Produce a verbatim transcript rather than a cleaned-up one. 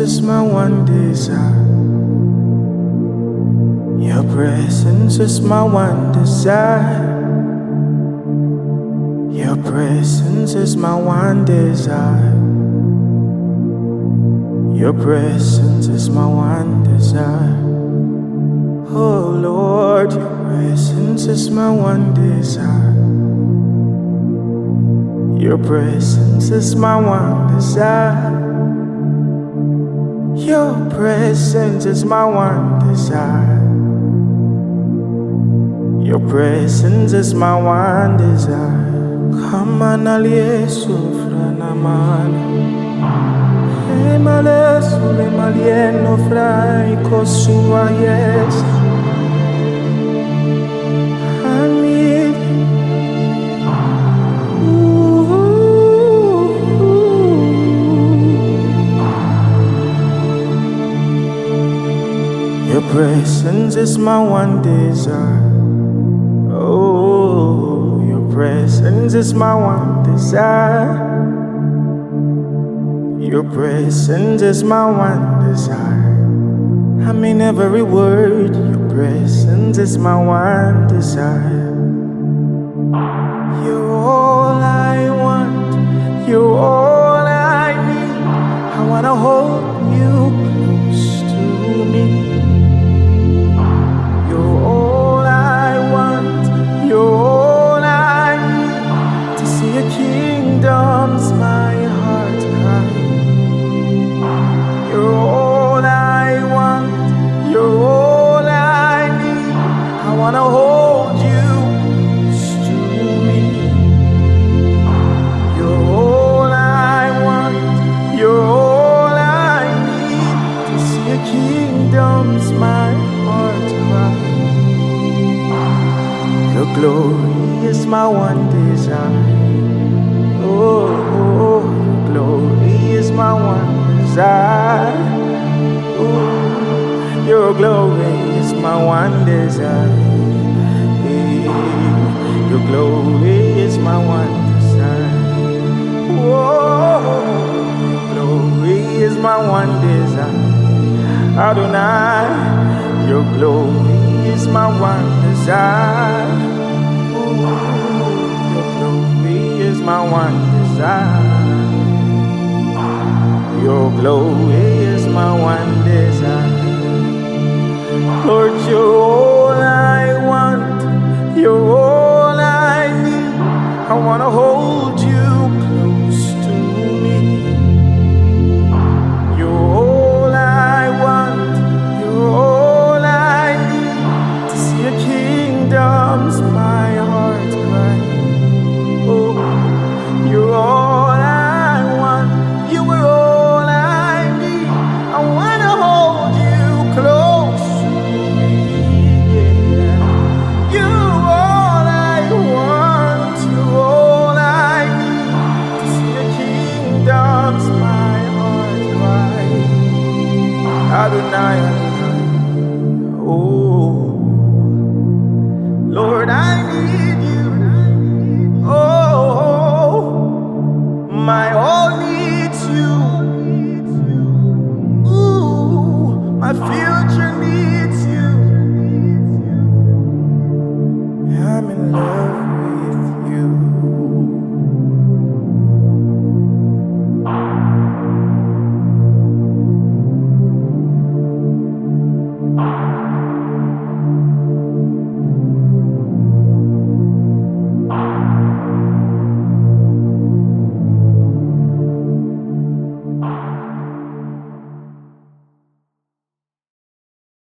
is my one desire. Your presence is my one desire. Your presence is my one desire. Your presence is my one desire. Oh Lord, your presence is my one desire. Your presence is my one desire. Your presence is my one desire. Your presence is my one desire. Come on, Aliesu, Franamana. Emalesu, Emalieno, Frai, Kosua, yes. I need your presence is my one desire. Oh, your presence is my one desire. Your presence is my one desire. I mean every word. Your presence is my one desire. You're all I want. You're all I need. I wanna hold you close to me. You're all I want. You're all I need. To see your kingdom's my heart cry. You're all I want. You're all I need. I wanna hold you close to me. You're all I want. You're all I need. To see your kingdom's my heart cry. Your glory is my one desire. Oh, oh, your glory is my one desire. Oh, your glory is my one desire. Hey, your glory is my one desire. Oh, your glory is my one desire. Adonai, your glory is my one desire. Oh, your glory is my one desire. Your glory is my one desire. Lord, you're all I want. You're all I need. I wanna hold you